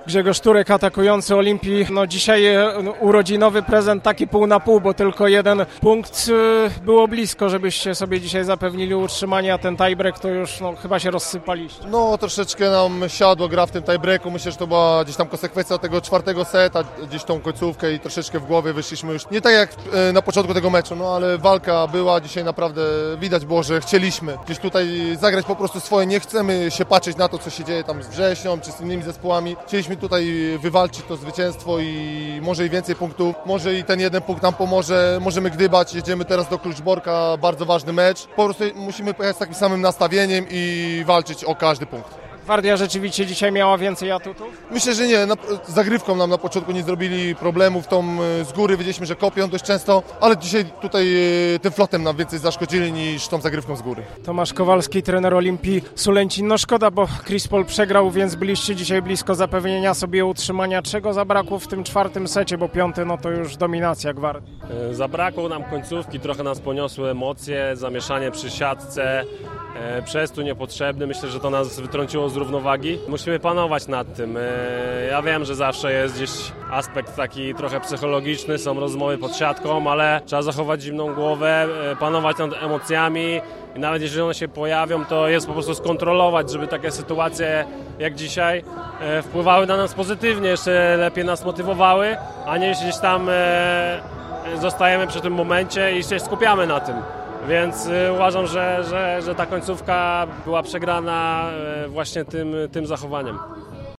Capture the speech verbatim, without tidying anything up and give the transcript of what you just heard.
Grzegorz Turek, atakujący Olimpii. No dzisiaj urodzinowy prezent taki pół na pół, bo tylko jeden punkt. Było blisko, żebyście sobie dzisiaj zapewnili utrzymanie, a ten tiebreak to już no, chyba się rozsypaliście. No troszeczkę nam siadło gra w tym tiebreaku. Myślę, że to była gdzieś tam konsekwencja tego czwartego seta, gdzieś tą końcówkę i troszeczkę w głowie wyszliśmy już nie tak jak na początku tego meczu, no ale walka była dzisiaj naprawdę, widać było, że chcieliśmy gdzieś tutaj zagrać po prostu swoje. Nie chcemy się patrzeć na to, co się dzieje tam z Wrześnią czy z innymi zespołami. Chcieliśmy tutaj wywalczyć to zwycięstwo i może i więcej punktów, może i ten jeden punkt nam pomoże, możemy gdybać, jedziemy teraz do Kluczborka, bardzo ważny mecz, po prostu musimy pojechać z takim samym nastawieniem i walczyć o każdy punkt. Gwardia rzeczywiście dzisiaj miała więcej atutów? Myślę, że nie. Na, zagrywką nam na początku nie zrobili problemów, tą z góry wiedzieliśmy, że kopią dość często, ale dzisiaj tutaj tym flotem nam więcej zaszkodzili niż tą zagrywką z góry. Tomasz Kowalski, trener Olimpii Sulęcin. No szkoda, bo Chris Paul przegrał, więc byliście dzisiaj blisko zapewnienia sobie utrzymania. Czego zabrakło w tym czwartym secie, bo piąty no to już dominacja Gwardii. Zabrakło nam końcówki, trochę nas poniosły emocje, zamieszanie przy siatce, przez tu niepotrzebny. Myślę, że to nas wytrąciło z równowagi. Musimy panować nad tym. Ja wiem, że zawsze jest gdzieś aspekt taki trochę psychologiczny, są rozmowy pod siatką, ale trzeba zachować zimną głowę, panować nad emocjami i nawet jeżeli one się pojawią, to jest po prostu skontrolować, żeby takie sytuacje jak dzisiaj wpływały na nas pozytywnie, jeszcze lepiej nas motywowały, a nie gdzieś tam zostajemy przy tym momencie i się skupiamy na tym. Więc uważam, że, że, że ta końcówka była przegrana właśnie tym, tym zachowaniem.